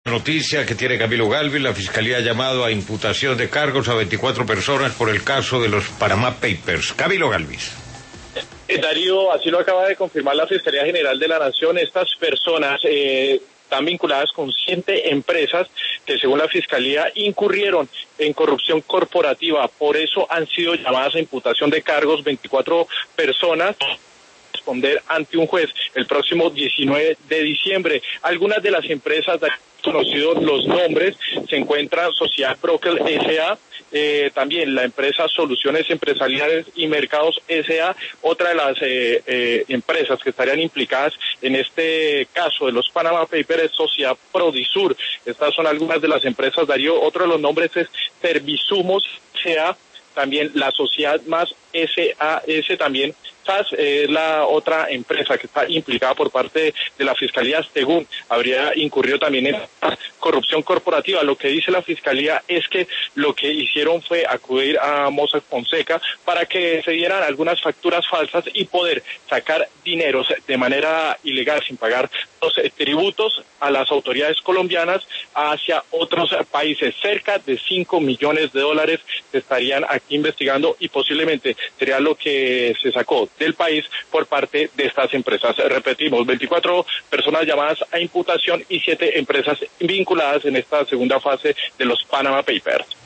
Noticia que tiene Camilo Galvis: la Fiscalía ha llamado a imputación de cargos a 24 personas por el caso de los Panama Papers. Camilo Galvis. Darío, así lo acaba de confirmar la Fiscalía General de la Nación. Estas personas están vinculadas con 7 empresas que, según la Fiscalía, incurrieron en corrupción corporativa. Por eso han sido llamadas a imputación de cargos 24 personas. Responder ante un juez el próximo 19 de diciembre. Algunas de las empresas, conocidos los nombres, se encuentran Sociedad Broker S.A., también la empresa Soluciones Empresariales y Mercados S.A., otra de las empresas que estarían implicadas en este caso de los Panama Papers es Sociedad Prodisur. Estas son algunas de las empresas, Darío. Otro de los nombres es Servisumos S.A., también la Sociedad Más SAS, también SAS es la otra empresa que está implicada por parte de la Fiscalía, según habría incurrido también en corrupción corporativa. Lo que dice la Fiscalía es que lo que hicieron fue acudir a Mossack Fonseca para que se dieran algunas facturas falsas y poder sacar dineros de manera ilegal, sin pagar los tributos a las autoridades colombianas hacia otros países. Cerca de $5 millones se estarían aquí investigando y posiblemente sería lo que se sacó del país por parte de estas empresas. Repetimos, 24 personas llamadas a imputación y 7 empresas vinculadas en esta segunda fase de los Panama Papers.